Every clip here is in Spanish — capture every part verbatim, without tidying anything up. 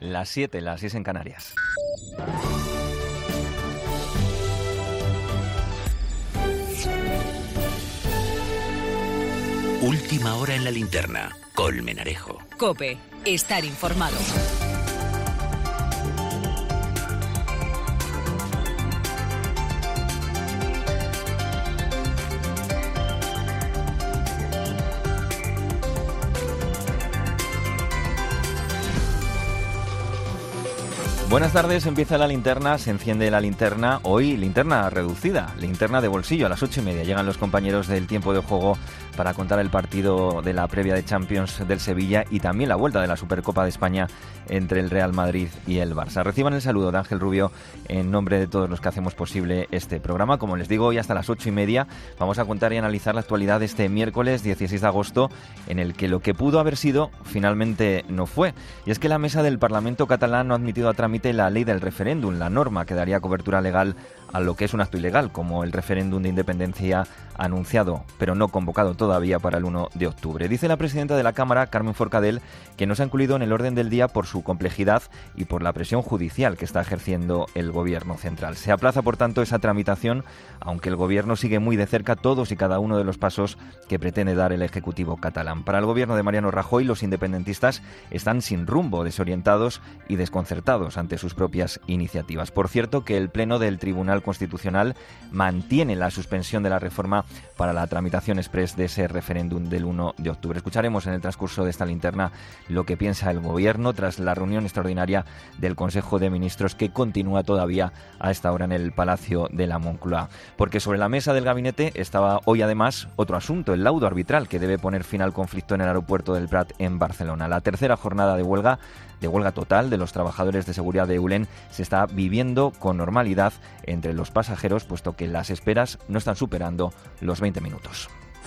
Las siete, las seis en Canarias. Última hora en la linterna. Colmenarejo. COPE. Estar informado. Buenas tardes, empieza la linterna, se enciende la linterna, hoy linterna reducida, linterna de bolsillo, a las ocho y media llegan los compañeros del tiempo de juego para contar el partido de la previa de Champions del Sevilla y también la vuelta de la Supercopa de España entre el Real Madrid y el Barça. Reciban el saludo de Ángel Rubio en nombre de todos los que hacemos posible este programa. Como les digo, hoy hasta las ocho y media vamos a contar y analizar la actualidad de este miércoles dieciséis de agosto, en el que lo que pudo haber sido finalmente no fue. Y es que la mesa del Parlamento catalán no ha admitido a trámite la ley del referéndum, la norma que daría cobertura legal a lo que es un acto ilegal, como el referéndum de independencia anunciado, pero no convocado todavía para el uno de octubre. Dice la presidenta de la Cámara, Carmen Forcadell, que no se ha incluido en el orden del día por su complejidad y por la presión judicial que está ejerciendo el Gobierno central. Se aplaza, por tanto, esa tramitación, aunque el Gobierno sigue muy de cerca todos y cada uno de los pasos que pretende dar el Ejecutivo catalán. Para el Gobierno de Mariano Rajoy, los independentistas están sin rumbo, desorientados y desconcertados ante sus propias iniciativas. Por cierto, que el Pleno del Tribunal Constitucional mantiene la suspensión de la reforma para la tramitación exprés de ese referéndum del uno de octubre. Escucharemos en el transcurso de esta linterna lo que piensa el Gobierno tras la reunión extraordinaria del Consejo de Ministros, que continúa todavía a esta hora en el Palacio de la Moncloa. Porque sobre la mesa del gabinete estaba hoy además otro asunto, el laudo arbitral que debe poner fin al conflicto en el aeropuerto del Prat en Barcelona. La tercera jornada de huelga de huelga total de los trabajadores de seguridad de Eulen se está viviendo con normalidad entre los pasajeros, puesto que las esperas no están superando los veinte minutos.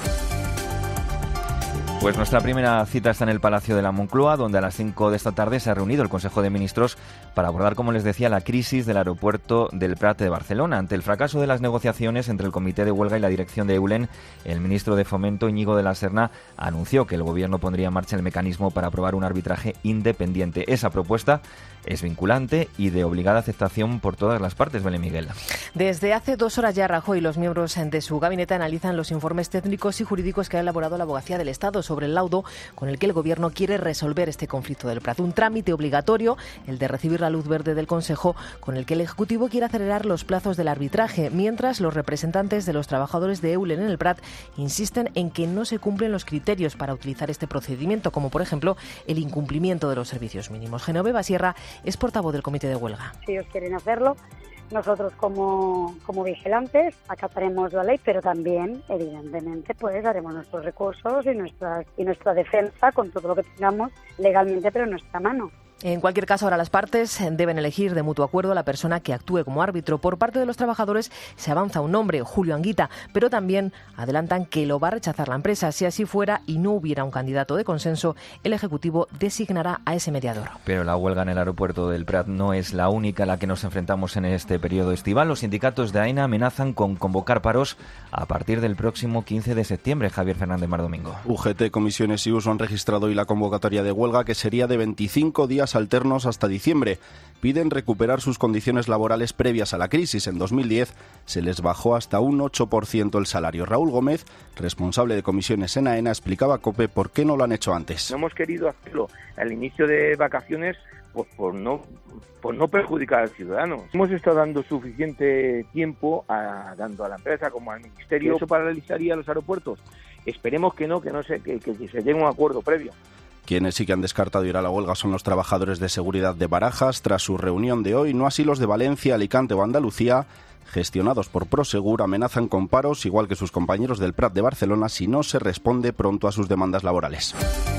Pues nuestra primera cita está en el Palacio de la Moncloa, donde a las cinco de esta tarde se ha reunido el Consejo de Ministros para abordar, como les decía, la crisis del aeropuerto del Prat de Barcelona. Ante el fracaso de las negociaciones entre el Comité de Huelga y la dirección de Eulen, el ministro de Fomento, Íñigo de la Serna, anunció que el Gobierno pondría en marcha el mecanismo para aprobar un arbitraje independiente. Esa propuesta es vinculante y de obligada aceptación por todas las partes. Belén Miguel. Desde hace dos horas ya Rajoy y los miembros de su gabinete analizan los informes técnicos y jurídicos que ha elaborado la Abogacía del Estado sobre el laudo con el que el Gobierno quiere resolver este conflicto del Prat. Un trámite obligatorio, el de recibir la luz verde del Consejo, con el que el Ejecutivo quiere acelerar los plazos del arbitraje, mientras los representantes de los trabajadores de Eulen en el Prat insisten en que no se cumplen los criterios para utilizar este procedimiento, como por ejemplo el incumplimiento de los servicios mínimos. Genoveva Sierra es portavoz del Comité de Huelga. Si ellos quieren hacerlo, nosotros como, como vigilantes acataremos la ley, pero también, evidentemente, pues haremos nuestros recursos y nuestra, y nuestra defensa con todo lo que tengamos legalmente, pero en nuestra mano. En cualquier caso, ahora las partes deben elegir de mutuo acuerdo a la persona que actúe como árbitro. Por parte de los trabajadores se avanza un nombre, Julio Anguita, pero también adelantan que lo va a rechazar la empresa. Si así fuera y no hubiera un candidato de consenso, el Ejecutivo designará a ese mediador. Pero la huelga en el aeropuerto del Prat no es la única a la que nos enfrentamos en este periodo estival. Los sindicatos de AENA amenazan con convocar paros a partir del próximo quince de septiembre. Javier Fernández Mar Domingo. U G T, Comisiones y U S O han registrado hoy la convocatoria de huelga, que sería de veinticinco días alternos hasta diciembre. Piden recuperar sus condiciones laborales previas a la crisis. En dos mil diez se les bajó hasta un ocho por ciento el salario. Raúl Gómez, responsable de comisiones en AENA, explicaba a COPE por qué no lo han hecho antes. No hemos querido hacerlo al inicio de vacaciones pues por no por no perjudicar al ciudadano. Hemos estado dando suficiente tiempo a, dando a la empresa como al ministerio. ¿Eso paralizaría los aeropuertos? Esperemos que no, que no se, que, que se llegue a un acuerdo previo. Quienes sí que han descartado ir a la huelga son los trabajadores de seguridad de Barajas tras su reunión de hoy, no así los de Valencia, Alicante o Andalucía, gestionados por Prosegur, amenazan con paros, igual que sus compañeros del Prat de Barcelona, si no se responde pronto a sus demandas laborales.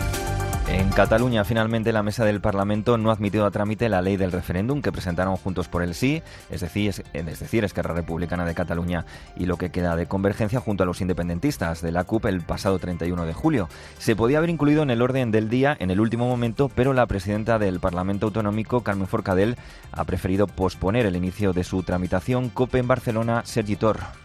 En Cataluña, finalmente, la mesa del Parlamento no ha admitido a trámite la ley del referéndum que presentaron Juntos por el Sí, es decir, es, es decir, Esquerra Republicana de Cataluña y lo que queda de Convergencia, junto a los independentistas de la C U P el pasado treinta y uno de julio. Se podía haber incluido en el orden del día en el último momento, pero la presidenta del Parlamento Autonómico, Carmen Forcadell, ha preferido posponer el inicio de su tramitación. COPE en Barcelona, Sergi Tor.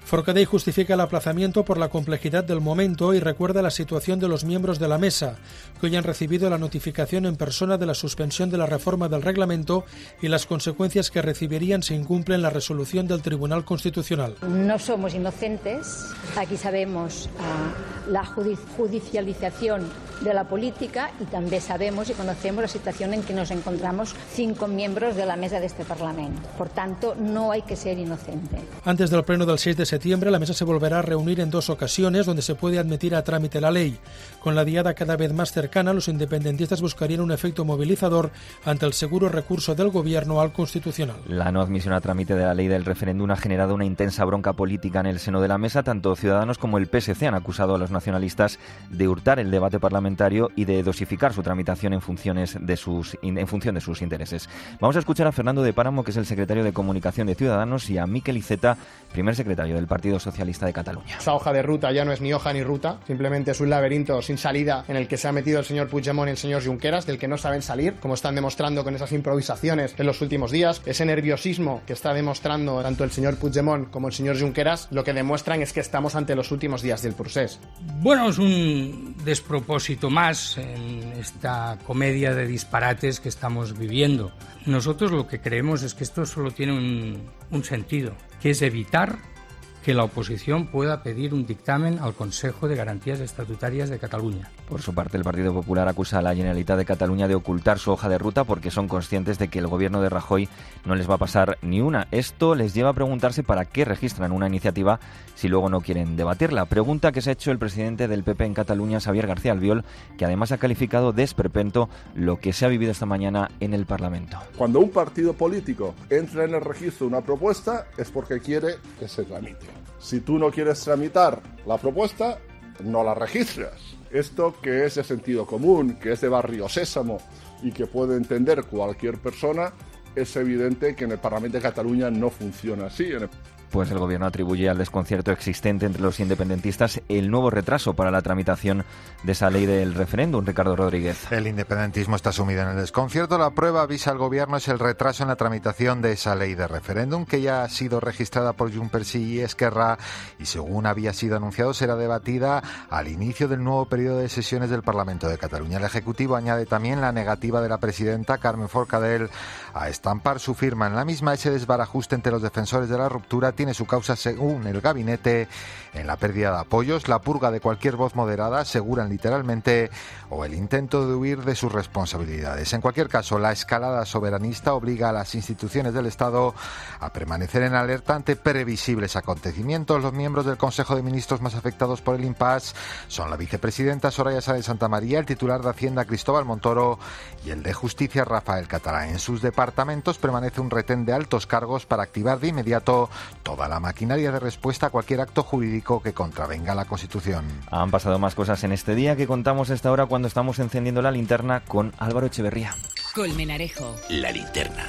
Forcadell justifica el aplazamiento por la complejidad del momento y recuerda la situación de los miembros de la mesa, que hoy han recibido la notificación en persona de la suspensión de la reforma del reglamento y las consecuencias que recibirían si incumplen la resolución del Tribunal Constitucional. No somos inocentes, aquí sabemos uh, la judicialización de la política y també sabemos y conocemos la situación en que nos encontramos cinco miembros de la mesa de este Parlamento. Por tanto, no hay que ser inocente. Antes del pleno del seis de septiembre, la mesa se volverá a reunir en dos ocasiones donde se puede admitir a trámite la ley. Con la diada cada vez más cercana, los independentistas buscarían un efecto movilizador ante el seguro recurso del Gobierno al Constitucional. La no admisión a trámite de la ley del referéndum ha generado una intensa bronca política en el seno de la mesa. Tanto Ciudadanos como el P S C han acusado a los nacionalistas de hurtar el debate parlamentario y de dosificar su tramitación en, funciones de sus, en función de sus intereses. Vamos a escuchar a Fernando de Páramo, que es el secretario de Comunicación de Ciudadanos, y a Miquel Iceta, primer secretario del Partido Socialista de Cataluña. Esa hoja de ruta ya no es ni hoja ni ruta, simplemente es un laberinto sin salida en el que se ha metido el señor Puigdemont y el señor Junqueras, del que no saben salir, como están demostrando con esas improvisaciones en los últimos días. Ese nerviosismo que está demostrando tanto el señor Puigdemont como el señor Junqueras, lo que demuestran es que estamos ante los últimos días del procés. Bueno, es un despropósito más en esta comedia de disparates que estamos viviendo. Nosotros lo que creemos es que esto solo tiene un, un sentido, que es evitar que la oposición pueda pedir un dictamen al Consejo de Garantías Estatutarias de Cataluña. Por su parte, el Partido Popular acusa a la Generalitat de Cataluña de ocultar su hoja de ruta porque son conscientes de que el gobierno de Rajoy no les va a pasar ni una. Esto les lleva a preguntarse para qué registran una iniciativa si luego no quieren debatirla. Pregunta que se ha hecho el presidente del P P en Cataluña, Xavier García Albiol, que además ha calificado de esperpento lo que se ha vivido esta mañana en el Parlamento. Cuando un partido político entra en el registro de una propuesta es porque quiere que se tramite. Si tú no quieres tramitar la propuesta, no la registras. Esto, que es de sentido común, que es de barrio sésamo y que puede entender cualquier persona, es evidente que en el Parlamento de Cataluña no funciona así. En el... Pues el Gobierno atribuye al desconcierto existente entre los independentistas el nuevo retraso para la tramitación de esa ley del referéndum. Ricardo Rodríguez. El independentismo está sumido en el desconcierto. La prueba, avisa al Gobierno, es el retraso en la tramitación de esa ley de referéndum, que ya ha sido registrada por Junts y Esquerra y, según había sido anunciado, será debatida al inicio del nuevo periodo de sesiones del Parlamento de Cataluña. El Ejecutivo añade también la negativa de la presidenta Carmen Forcadell a estampar su firma en la misma. Ese desbarajuste entre los defensores de la ruptura tiene su causa, según el gabinete, en la pérdida de apoyos, la purga de cualquier voz moderada, aseguran literalmente, o el intento de huir de sus responsabilidades. En cualquier caso, la escalada soberanista obliga a las instituciones del Estado a permanecer en alerta ante previsibles acontecimientos. Los miembros del Consejo de Ministros más afectados por el impasse son la vicepresidenta Soraya Sáenz de Santamaría, el titular de Hacienda Cristóbal Montoro y el de Justicia Rafael Catalá. En sus departamentos permanece un retén de altos cargos para activar de inmediato toda la maquinaria de respuesta a cualquier acto jurídico que contravenga la Constitución. Han pasado más cosas en este día que contamos a esta hora cuando estamos encendiendo la linterna con Álvaro Echeverría. Colmenarejo. La linterna.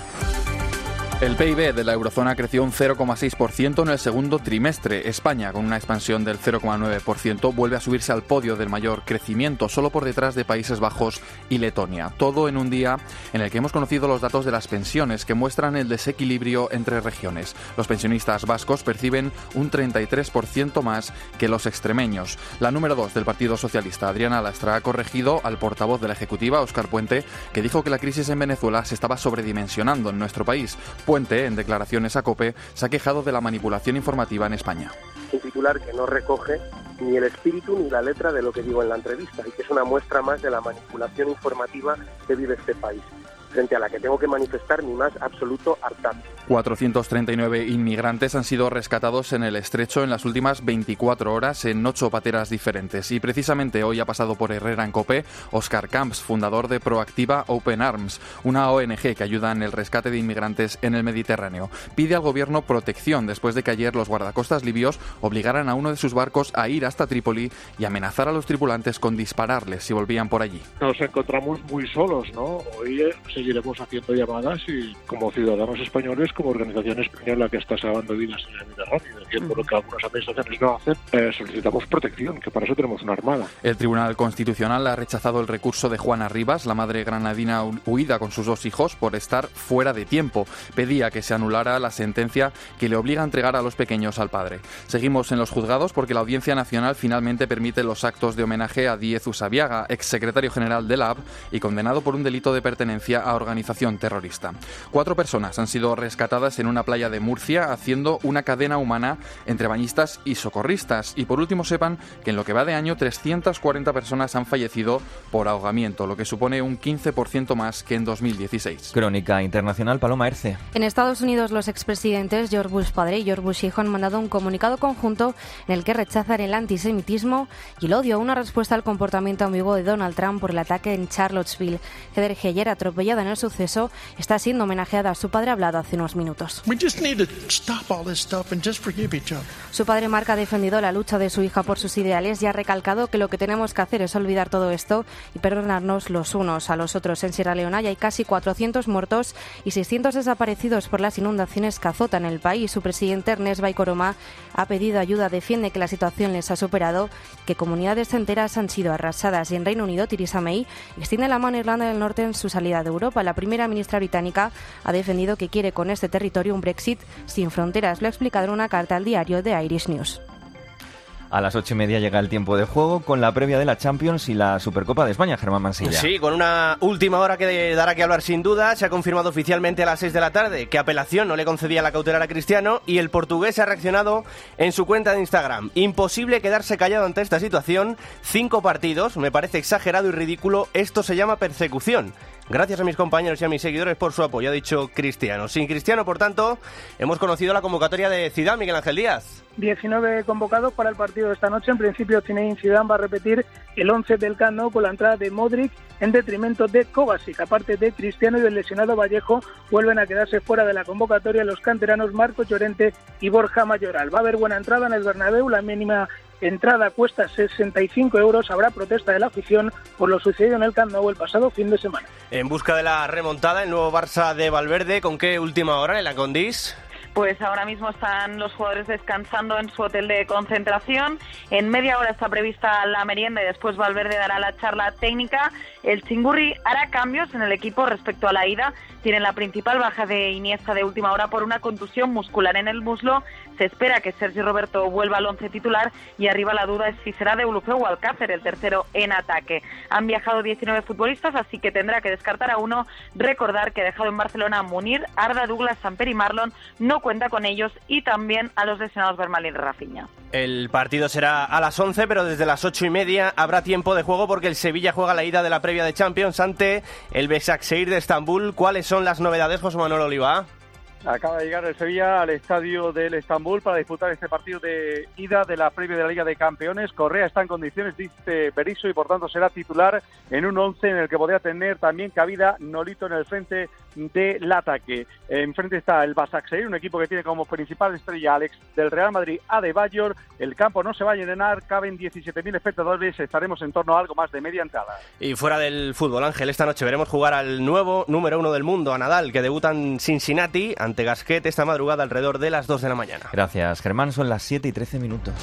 El P I B de la eurozona creció un cero coma seis por ciento en el segundo trimestre. España, con una expansión del cero coma nueve por ciento, vuelve a subirse al podio del mayor crecimiento, solo por detrás de Países Bajos y Letonia. Todo en un día en el que hemos conocido los datos de las pensiones, que muestran el desequilibrio entre regiones. Los pensionistas vascos perciben un treinta y tres por ciento más que los extremeños. La número dos del Partido Socialista, Adriana Lastra, ha corregido al portavoz de la Ejecutiva, Óscar Puente, que dijo que la crisis en Venezuela se estaba sobredimensionando en nuestro país. Puente, en declaraciones a COPE, se ha quejado de la manipulación informativa en España. Un titular que no recoge ni el espíritu ni la letra de lo que digo en la entrevista y que es una muestra más de la manipulación informativa que vive este país, frente a la que tengo que manifestar mi más absoluto hartazgo. cuatrocientos treinta y nueve inmigrantes han sido rescatados en el Estrecho en las últimas veinticuatro horas en ocho pateras diferentes. Y precisamente hoy ha pasado por Herrera en COPE Óscar Camps, fundador de Proactiva Open Arms, una O N G que ayuda en el rescate de inmigrantes en el Mediterráneo. Pide al gobierno protección después de que ayer los guardacostas libios obligaran a uno de sus barcos a ir hasta Trípoli y amenazar a los tripulantes con dispararles si volvían por allí. Nos encontramos muy solos, ¿no? Hoy se seguiremos haciendo llamadas y como ciudadanos españoles, como organización española que está salvando vidas en el Mediterráneo, haciendo lo que algunas administraciones no hacen, eh, solicitamos protección, que para eso tenemos una armada. El Tribunal Constitucional ha rechazado el recurso de Juana Rivas, la madre granadina huida con sus dos hijos por estar fuera de tiempo. Pedía que se anulara la sentencia que le obliga a entregar a los pequeños al padre. Seguimos en los juzgados porque la Audiencia Nacional finalmente permite los actos de homenaje a Díez Usabiaga, exsecretario general de la A B y condenado por un delito de pertenencia a organización terrorista. Cuatro personas han sido rescatadas en una playa de Murcia haciendo una cadena humana entre bañistas y socorristas. Y por último sepan que en lo que va de año trescientas cuarenta personas han fallecido por ahogamiento, lo que supone un quince por ciento más que en dos mil dieciséis. Crónica internacional, Paloma Erce. En Estados Unidos, los expresidentes George Bush padre y George Bush hijo han mandado un comunicado conjunto en el que rechazan el antisemitismo y el odio, una respuesta al comportamiento ambiguo de Donald Trump por el ataque en Charlottesville. Heather Heyer, atropellada en el suceso, está siendo homenajeada. Su padre ha hablado hace unos minutos. Su padre Mark ha defendido la lucha de su hija por sus ideales y ha recalcado que lo que tenemos que hacer es olvidar todo esto y perdonarnos los unos a los otros. En Sierra Leona ya hay casi cuatrocientos muertos y seiscientos desaparecidos por las inundaciones que azotan el país. Su presidente Ernest Bai Koroma ha pedido ayuda, defiende que la situación les ha superado, que comunidades enteras han sido arrasadas. Y en Reino Unido, Theresa May extiende la mano a Irlanda del Norte en su salida de Europa. La primera ministra británica ha defendido que quiere con este territorio un Brexit sin fronteras. Lo ha explicado en una carta al diario The Irish News. A las ocho y media llega el tiempo de juego con la previa de la Champions y la Supercopa de España, Germán Mansilla. Sí, con una última hora que dará que hablar sin duda. Se ha confirmado oficialmente a las seis de la tarde que apelación no le concedía la cautelar a Cristiano y el portugués ha reaccionado en su cuenta de Instagram. Imposible quedarse callado ante esta situación. Cinco partidos, me parece exagerado y ridículo. Esto se llama persecución. Gracias a mis compañeros y a mis seguidores por su apoyo, ha dicho Cristiano. Sin Cristiano, por tanto, hemos conocido la convocatoria de Zidane, Miguel Ángel Díaz. diecinueve convocados para el partido de esta noche. En principio, Zinedine Zidane va a repetir el once del Camp Nou con la entrada de Modric en detrimento de Kovacic. Aparte de Cristiano y del lesionado Vallejo, vuelven a quedarse fuera de la convocatoria los canteranos Marcos Llorente y Borja Mayoral. Va a haber buena entrada en el Bernabéu, la mínima entrada cuesta sesenta y cinco euros. Habrá protesta de la afición por lo sucedido en el Camp Nou el pasado fin de semana. En busca de la remontada, el nuevo Barça de Valverde, ¿con qué última hora en la Condis? Pues ahora mismo están los jugadores descansando en su hotel de concentración. En media hora está prevista la merienda y después Valverde dará la charla técnica. El Chingurri hará cambios en el equipo respecto a la ida. Tienen la principal baja de Iniesta de última hora por una contusión muscular en el muslo. Se espera que Sergi Roberto vuelva al once titular y arriba la duda es si será Deulofeu o Alcácer, el tercero en ataque. Han viajado diecinueve futbolistas, así que tendrá que descartar a uno. Recordar que ha dejado en Barcelona a Munir, Arda, Douglas, Samper y Marlon. No cuenta con ellos y también a los lesionados Bermal y Rafinha. El partido será a las once, pero desde las ocho y media habrá tiempo de juego porque el Sevilla juega la ida de la previa de Champions ante el Başakşehir de Estambul. ¿Cuáles son las novedades, José Manuel Oliva? Acaba de llegar el Sevilla al estadio del Estambul para disputar este partido de ida de la previa de la Liga de Campeones. Correa está en condiciones, dice Berizzo, y por tanto será titular en un once en el que podría tener también cabida Nolito en el frente del ataque. Enfrente está el Başakşehir, un equipo que tiene como principal estrella Alex del Real Madrid, Adebayor. El campo no se va a llenar, caben diecisiete mil espectadores, estaremos en torno a algo más de media entrada. Y fuera del fútbol, Ángel, esta noche veremos jugar al nuevo número uno del mundo, a Nadal, que debuta en Cincinnati ante Gasquet esta madrugada alrededor de las dos de la mañana. Gracias, Germán. Son las siete y trece minutos.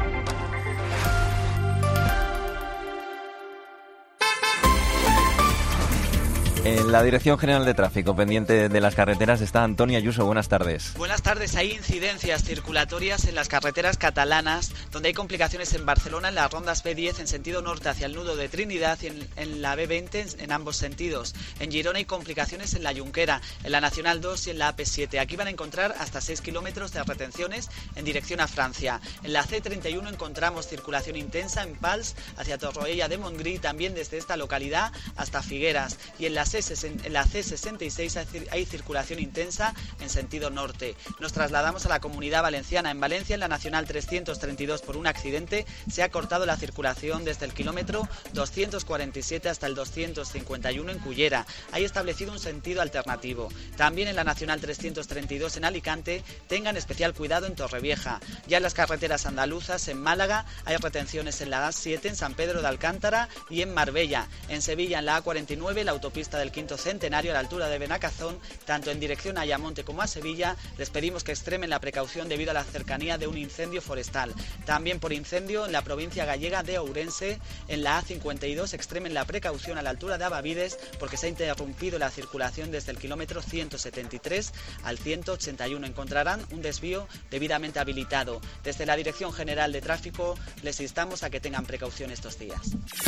En la Dirección General de Tráfico, pendiente de las carreteras, está Antonio Ayuso. Buenas tardes. Buenas tardes. Hay incidencias circulatorias en las carreteras catalanas, donde hay complicaciones en Barcelona, en las rondas B diez en sentido norte hacia el nudo de Trinidad y en, en la B veinte en, en ambos sentidos. En Girona hay complicaciones en la Junquera, en la Nacional dos y en la A P siete. Aquí van a encontrar hasta seis kilómetros de retenciones en dirección a Francia. En la C treinta y uno encontramos circulación intensa en Pals hacia Torroella de Montgrí, también desde esta localidad hasta Figueras. Y en la C en la C sesenta y seis hay circulación intensa en sentido norte. Nos trasladamos a la Comunidad Valenciana. En Valencia, en la Nacional trescientos treinta y dos, por un accidente, se ha cortado la circulación desde el kilómetro doscientos cuarenta y siete hasta el doscientos cincuenta y uno en Cullera. Hay establecido un sentido alternativo. También en la Nacional trescientos treinta y dos en Alicante, tengan especial cuidado en Torrevieja. Ya en las carreteras andaluzas, en Málaga, hay retenciones en la A siete, en San Pedro de Alcántara y en Marbella. En Sevilla, en la A cuarenta y nueve, la autopista del Quinto aparcamiento Centenario a la altura de Benacazón, tanto en dirección a Ayamonte como a Sevilla. Les pedimos que extremen la precaución debido a la cercanía de un incendio forestal. También por incendio en la provincia gallega de Ourense, en la A cincuenta y dos, extremen la precaución a la altura de Abavides porque se ha interrumpido la circulación desde el kilómetro ciento setenta y tres al ciento ochenta y uno. Encontrarán un desvío debidamente habilitado. Desde la Dirección General de Tráfico les instamos a que tengan precaución estos días.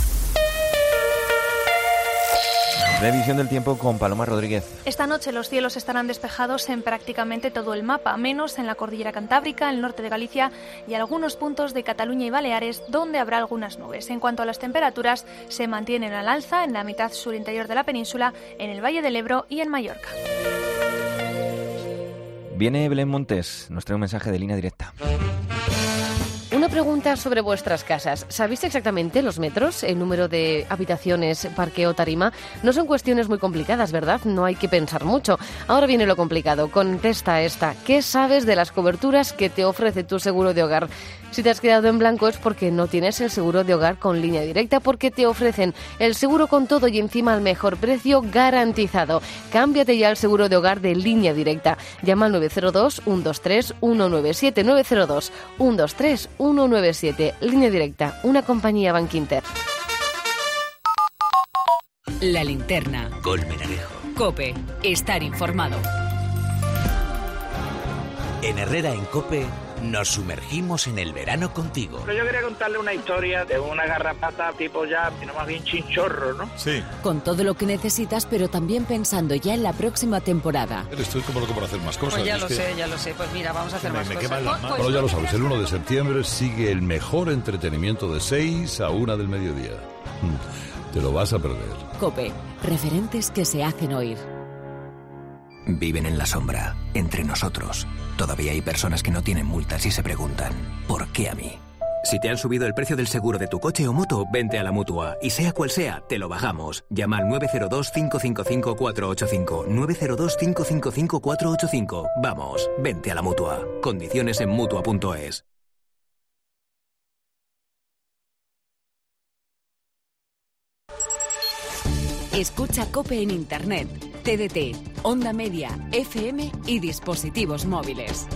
Revisión del tiempo con Paloma Rodríguez. Esta noche los cielos estarán despejados en prácticamente todo el mapa, menos en la cordillera Cantábrica, el norte de Galicia y algunos puntos de Cataluña y Baleares, donde habrá algunas nubes. En cuanto a las temperaturas, se mantienen al alza en la mitad sur interior de la península, en el Valle del Ebro y en Mallorca. Viene Belén Montes, nos trae un mensaje de línea directa. Una pregunta sobre vuestras casas. ¿Sabéis exactamente los metros, el número de habitaciones, parqueo, tarima? No son cuestiones muy complicadas, ¿verdad? No hay que pensar mucho. Ahora viene lo complicado. Contesta esta. ¿Qué sabes de las coberturas que te ofrece tu seguro de hogar? Si te has quedado en blanco es porque no tienes el seguro de hogar con Línea Directa, porque te ofrecen el seguro con todo y encima al mejor precio garantizado. Cámbiate ya al seguro de hogar de Línea Directa. Llama al nueve cero dos, uno dos tres, uno nueve siete, nueve cero dos, uno dos tres, uno nueve siete. Línea Directa, una compañía Bankinter. La linterna. Colmenarejo. COPE. Estar informado. En Herrera en COPE nos sumergimos en el verano contigo. Pero yo quería contarle una historia de una garrapata tipo ya, sino más bien chinchorro, ¿no? Sí. Con todo lo que necesitas, pero también pensando ya en la próxima temporada. Estoy como loco por hacer más cosas. Pues ya es lo que... sé, ya lo sé. Pues mira, vamos a hacer me, más me cosas. queman las manos. Pues... Bueno, ya lo sabes, el uno de septiembre sigue el mejor entretenimiento de seis a una del mediodía. Te lo vas a perder. COPE. Referentes que se hacen oír. Viven en la sombra, entre nosotros. Todavía hay personas que no tienen multas y se preguntan, ¿por qué a mí? Si te han subido el precio del seguro de tu coche o moto, vente a la Mutua. Y sea cual sea, te lo bajamos. Llama al nueve cero dos, cinco cinco cinco, cuatro ocho cinco. nueve cero dos, cinco cinco cinco, cuatro ocho cinco. Vamos, vente a la Mutua. Condiciones en Mutua punto es. Escucha COPE en Internet, T D T, Onda Media, F M y dispositivos móviles.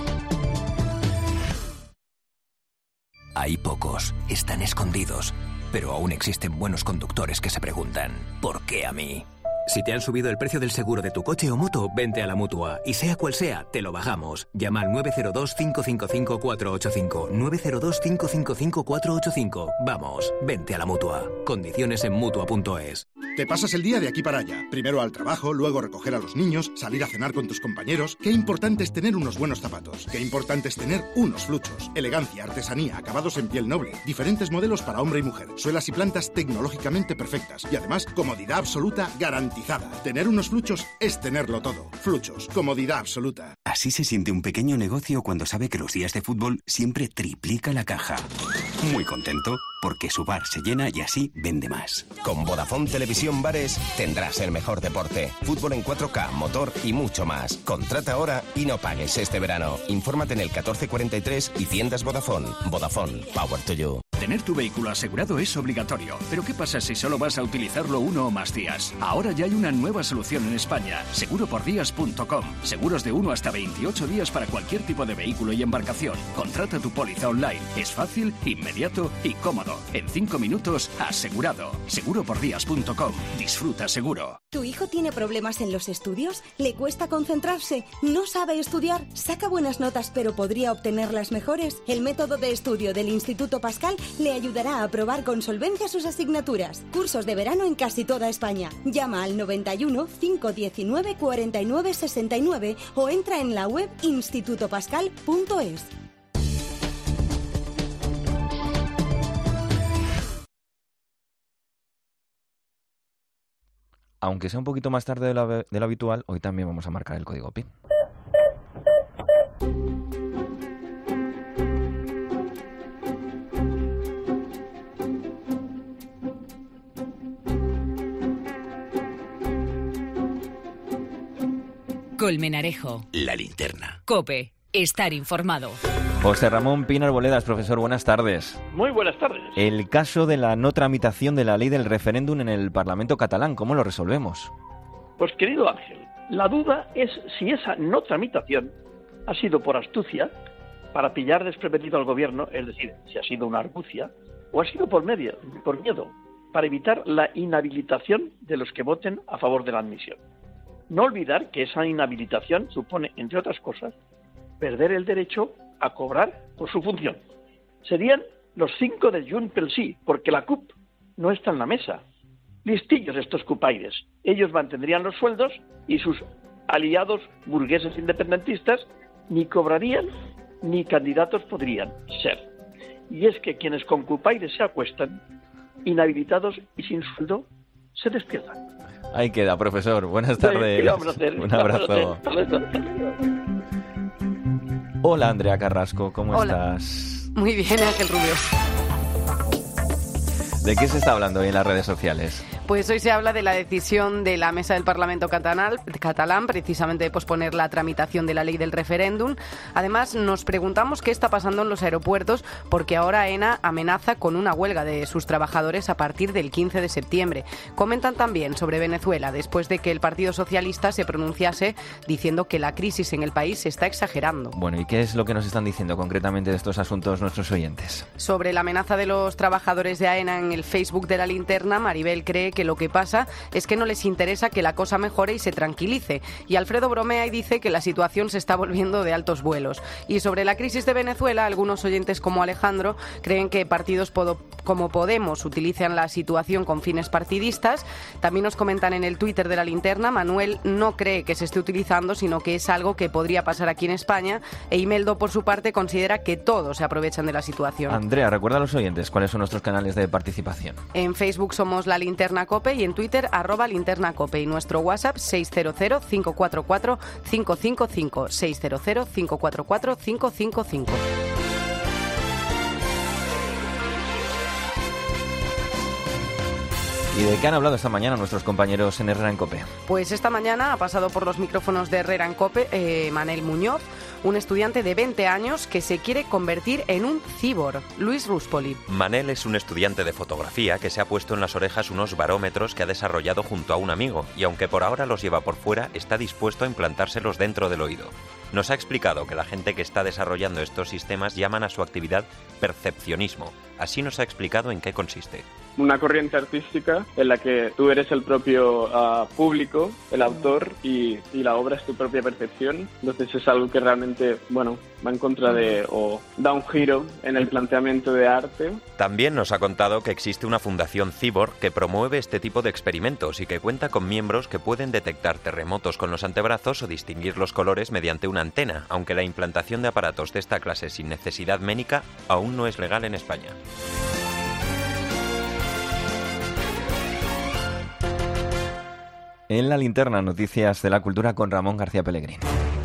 Hay pocos, están escondidos, pero aún existen buenos conductores que se preguntan, ¿por qué a mí? Si te han subido el precio del seguro de tu coche o moto, vente a la Mutua. Y sea cual sea, te lo bajamos. Llama al nueve cero dos, cinco cinco cinco, cuatro ocho cinco. nueve cero dos, cinco cinco cinco, cuatro ocho cinco. Vamos, vente a la Mutua. Condiciones en Mutua punto es. Te pasas el día de aquí para allá. Primero al trabajo, luego recoger a los niños, salir a cenar con tus compañeros. Qué importante es tener unos buenos zapatos. Qué importante es tener unos fluchos. Elegancia, artesanía, acabados en piel noble. Diferentes modelos para hombre y mujer. Suelas y plantas tecnológicamente perfectas. Y además, comodidad absoluta garantizada. Tener unos fluchos es tenerlo todo. Fluchos, comodidad absoluta. Así se siente un pequeño negocio cuando sabe que los días de fútbol siempre triplica la caja. Muy contento porque su bar se llena y así vende más. Con Vodafone Televisión Bares tendrás el mejor deporte, fútbol en cuatro K, motor y mucho más. Contrata ahora y no pagues este verano. Infórmate en el catorce cuarenta y tres y tiendas Vodafone. Vodafone, power to you. Tener tu vehículo asegurado es obligatorio. Pero ¿qué pasa si solo vas a utilizarlo uno o más días? Ahora ya hay una nueva solución en España. seguro por días punto com. Seguros de uno hasta veintiocho días para cualquier tipo de vehículo y embarcación. Contrata tu póliza online. Es fácil, inmediato y cómodo. En cinco minutos, asegurado. seguro por días punto com. Disfruta seguro. ¿Tu hijo tiene problemas en los estudios? ¿Le cuesta concentrarse? ¿No sabe estudiar? ¿Saca buenas notas pero podría obtenerlas mejores? El método de estudio del Instituto Pascal le ayudará a aprobar con solvencia sus asignaturas. Cursos de verano en casi toda España. Llama al noventa y uno, cinco diecinueve, cuarenta y nueve, sesenta y nueve o entra en la web instituto pascal punto es. Aunque sea un poquito más tarde de lo, de lo habitual, hoy también vamos a marcar el código P I N. Colmenarejo. La linterna. COPE. Estar informado. José Ramón Pino Arboledas, profesor, buenas tardes. Muy buenas tardes. El caso de la no tramitación de la ley del referéndum en el Parlamento catalán, ¿cómo lo resolvemos? Pues querido Ángel, la duda es si esa no tramitación ha sido por astucia, para pillar desprevenido al gobierno, es decir, si ha sido una argucia, o ha sido por medio, por miedo, para evitar la inhabilitación de los que voten a favor de la admisión. No olvidar que esa inhabilitación supone, entre otras cosas, perder el derecho a cobrar por su función. Serían los cinco de Junts pel Sí, porque la C U P no está en la mesa. Listillos estos cupaires. Ellos mantendrían los sueldos y sus aliados burgueses independentistas ni cobrarían ni candidatos podrían ser. Y es que quienes con cupaires se acuestan, inhabilitados y sin sueldo, se despiertan. Ahí queda, profesor. Buenas tardes. ¿Qué vamos a hacer? Un abrazo. Hola, Andrea Carrasco, ¿cómo Hola. estás? Muy bien, Ángel Rubio. ¿De qué se está hablando hoy en las redes sociales? Pues hoy se habla de la decisión de la Mesa del Parlamento catalán, catalán, precisamente de posponer la tramitación de la ley del referéndum. Además, nos preguntamos qué está pasando en los aeropuertos, porque ahora AENA amenaza con una huelga de sus trabajadores a partir del quince de septiembre. Comentan también sobre Venezuela, después de que el Partido Socialista se pronunciase diciendo que la crisis en el país se está exagerando. Bueno, ¿y qué es lo que nos están diciendo concretamente de estos asuntos nuestros oyentes? Sobre la amenaza de los trabajadores de AENA en el Facebook de La Linterna, Maribel cree que lo que pasa es que no les interesa que la cosa mejore y se tranquilice. Y Alfredo bromea y dice que la situación se está volviendo de altos vuelos. Y sobre la crisis de Venezuela, algunos oyentes como Alejandro creen que partidos podo- como Podemos utilizan la situación con fines partidistas. También nos comentan en el Twitter de La Linterna, Manuel no cree que se esté utilizando, sino que es algo que podría pasar aquí en España. E Imeldo, por su parte, considera que todos se aprovechan de la situación. Andrea, recuerda a los oyentes cuáles son nuestros canales de participación. En Facebook somos La Linterna Cope y en Twitter arroba Linterna Cope y nuestro WhatsApp seis cero cero, cinco cuatro cuatro, cinco cinco cinco, seis cero cero, cinco cuatro cuatro, cinco cinco cinco. ¿Y de qué han hablado esta mañana nuestros compañeros en Herrera en Cope? Pues esta mañana ha pasado por los micrófonos de Herrera en Cope eh, Manel Muñoz, un estudiante de veinte años que se quiere convertir en un cíbor. Luis Ruspoli. Manel es un estudiante de fotografía que se ha puesto en las orejas unos barómetros que ha desarrollado junto a un amigo y aunque por ahora los lleva por fuera, está dispuesto a implantárselos dentro del oído. Nos ha explicado que la gente que está desarrollando estos sistemas llaman a su actividad percepcionismo. Así nos ha explicado en qué consiste. Una corriente artística en la que tú eres el propio uh, público, el autor, y, y la obra es tu propia percepción. Entonces es algo que realmente, bueno, va en contra de, o da un giro en el planteamiento de arte. También nos ha contado que existe una fundación Cyborg que promueve este tipo de experimentos y que cuenta con miembros que pueden detectar terremotos con los antebrazos o distinguir los colores mediante una antena, aunque la implantación de aparatos de esta clase sin necesidad médica aún no es legal en España. En La Linterna, noticias de la cultura con Ramón García Pellegrín.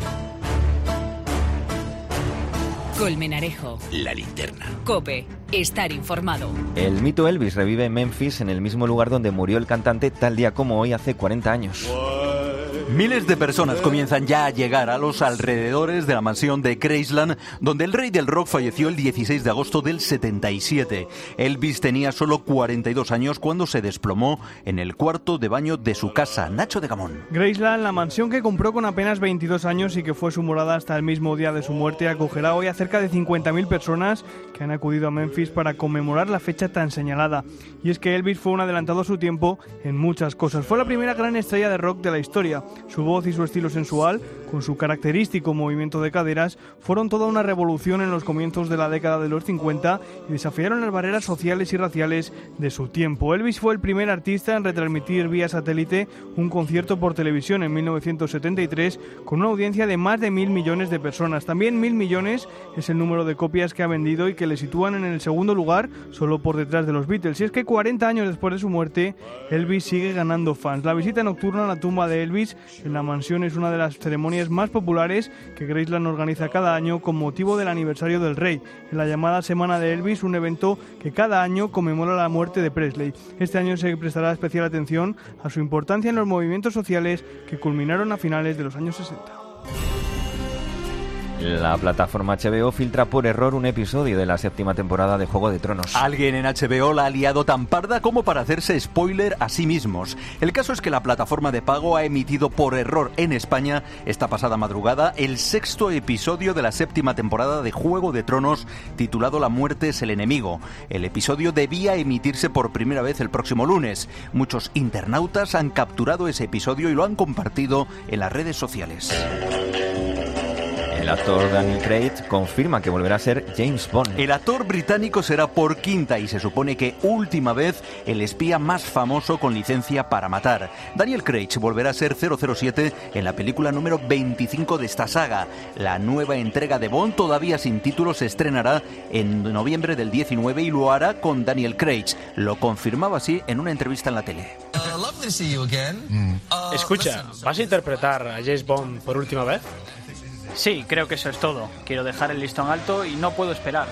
Colmenarejo. La Linterna. Cope. Estar informado. El mito Elvis revive en Memphis, en el mismo lugar donde murió el cantante tal día como hoy hace cuarenta años. Miles de personas comienzan ya a llegar a los alrededores de la mansión de Graceland, donde el rey del rock falleció el dieciséis de agosto del setenta y siete. Elvis tenía solo cuarenta y dos años cuando se desplomó en el cuarto de baño de su casa. Nacho de Gamón. Graceland, la mansión que compró con apenas veintidós años y que fue su morada hasta el mismo día de su muerte, acogerá hoy a cerca de cincuenta mil personas que han acudido a Memphis para conmemorar la fecha tan señalada. Y es que Elvis fue un adelantado a su tiempo en muchas cosas. Fue la primera gran estrella de rock de la historia. Su voz y su estilo sensual, con su característico movimiento de caderas, fueron toda una revolución en los comienzos de la década de los cincuenta y desafiaron las barreras sociales y raciales de su tiempo. Elvis fue el primer artista en retransmitir vía satélite un concierto por televisión en mil novecientos setenta y tres con una audiencia de más de mil millones de personas. También mil millones es el número de copias que ha vendido y que le sitúan en el segundo lugar, solo por detrás de los Beatles. Y es que cuarenta años después de su muerte, Elvis sigue ganando fans. La visita nocturna a la tumba de Elvis en la mansión es una de las ceremonias más populares que Graceland organiza cada año con motivo del aniversario del rey, en la llamada Semana de Elvis, un evento que cada año conmemora la muerte de Presley. Este año se prestará especial atención a su importancia en los movimientos sociales que culminaron a finales de los años sesenta. La plataforma H B O filtra por error un episodio de la séptima temporada de Juego de Tronos. Alguien en H B O la ha liado tan parda como para hacerse spoiler a sí mismos. El caso es que la plataforma de pago ha emitido por error en España esta pasada madrugada el sexto episodio de la séptima temporada de Juego de Tronos, titulado La muerte es el enemigo. El episodio debía emitirse por primera vez el próximo lunes. Muchos internautas han capturado ese episodio y lo han compartido en las redes sociales. El actor Daniel Craig confirma que volverá a ser James Bond. El actor británico será por quinta y se supone que última vez el espía más famoso con licencia para matar. Daniel Craig volverá a ser cero cero siete en la película número veinticinco de esta saga. La nueva entrega de Bond, todavía sin título, se estrenará en noviembre del diecinueve y lo hará con Daniel Craig. Lo confirmaba así en una entrevista en la tele. Escucha, ¿vas a interpretar a James Bond por última vez? Sí, creo que eso es todo. Quiero dejar el listón alto y no puedo esperar.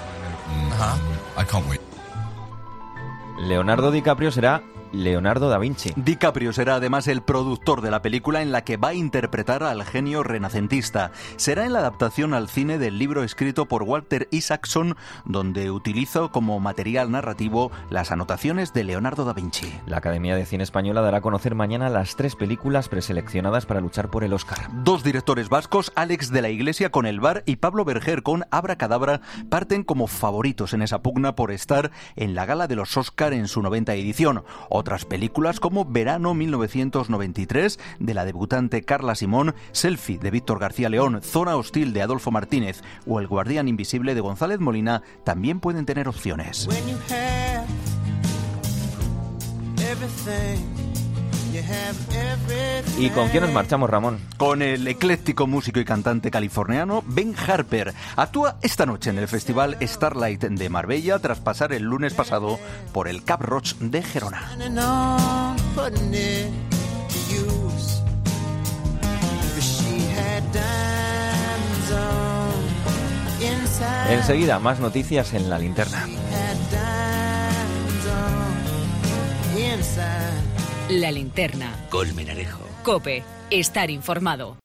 Leonardo DiCaprio será Leonardo da Vinci. DiCaprio será además el productor de la película en la que va a interpretar al genio renacentista. Será en la adaptación al cine del libro escrito por Walter Isaacson, donde utiliza como material narrativo las anotaciones de Leonardo da Vinci. La Academia de Cine Española dará a conocer mañana las tres películas preseleccionadas para luchar por el Oscar. Dos directores vascos, Alex de la Iglesia con El Bar y Pablo Berger con Abracadabra, parten como favoritos en esa pugna por estar en la gala de los Oscar en su noventa edición. Otras películas como Verano mil novecientos noventa y tres de la debutante Carla Simón, Selfie de Víctor García León, Zona Hostil de Adolfo Martínez o El Guardián Invisible de González Molina también pueden tener opciones. ¿Y con quién nos marchamos, Ramón? Con el ecléctico músico y cantante californiano Ben Harper. Actúa esta noche en el Festival Starlight de Marbella tras pasar el lunes pasado por el Cap Roig de Gerona. Enseguida, más noticias en La Linterna. La Linterna. Colmenarejo. COPE. Estar informado.